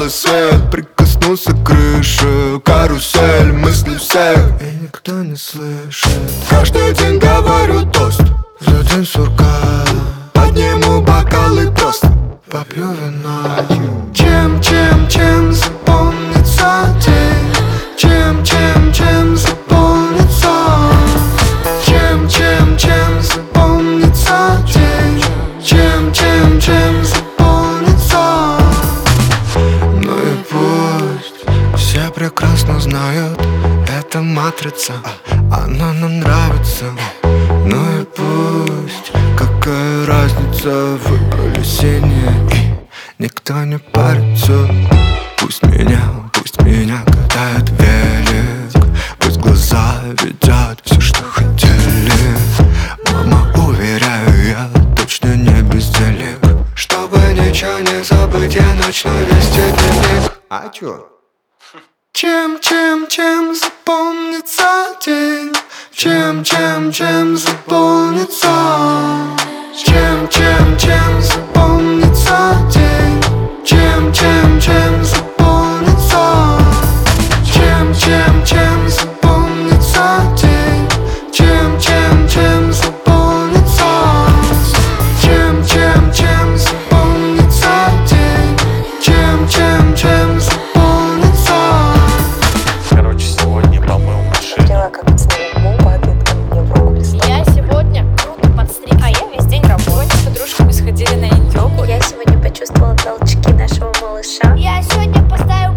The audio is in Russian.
рассвет. Прикоснулся к крыше, карусель мыслей всех, и никто не слышит. Каждый день говорю тост за день сурка. Подниму бокалы тост, попью вина. Чем запомнится день? Чем заполнится? Чем запомнится день? Чем заполнится? Ну и пусть все прекрасно знают, это матрица, она нам нравится. Ну и пусть, какая разница, выбрали синие, и никто не парится. Пусть меня катает велик, пусть глаза видят все, что хотели. Мама, уверяю, я точно не безделик. Чтобы ничего не забыть, я начну вести дневник. А чё? Чем запомнится день? Чем заполнится? Чем запомнится день? Чем заполнится? Чем заполнится день? Чем заполнится? Чем заполнится день? Чем заполнится? Короче, сегодня помыл машину. Видела, как снова падает ко мне в руку листок. Я сегодня круто подстриг, а я весь день работаю. С подружками сходили на йогу. Я сегодня почувствовала толчки нашего малыша. Я сегодня поставила